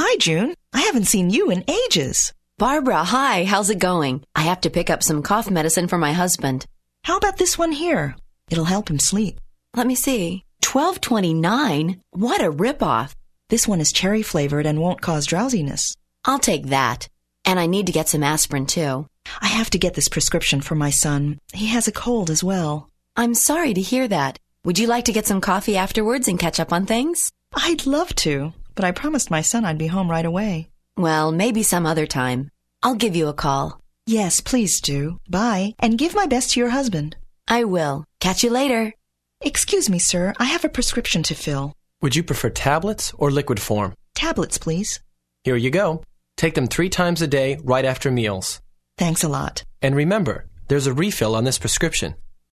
Hi, June. I haven't seen you in ages. Barbara, hi. How's it going? I have to pick up some cough medicine for my husband. How about this one here? It'll help him sleep. Let me see. $12.29? What a ripoff. This one is cherry flavored and won't cause drowsiness. I'll take that. And I need to get some aspirin, too. I have to get this prescription for my son. He has a cold as well. I'm sorry to hear that. Would you like to get some coffee afterwards and catch up on things? I'd love to, but I promised my son I'd be home right away. Well, maybe some other time. I'll give you a call. Yes, please do. Bye, and give my best to your husband. I will. Catch you later. Excuse me, sir. I have a prescription to fill. Would you prefer tablets or liquid form? Tablets, please. Here you go. Take them 3 times a day right after meals. Thanks a lot. And remember, there's a refill on this prescription.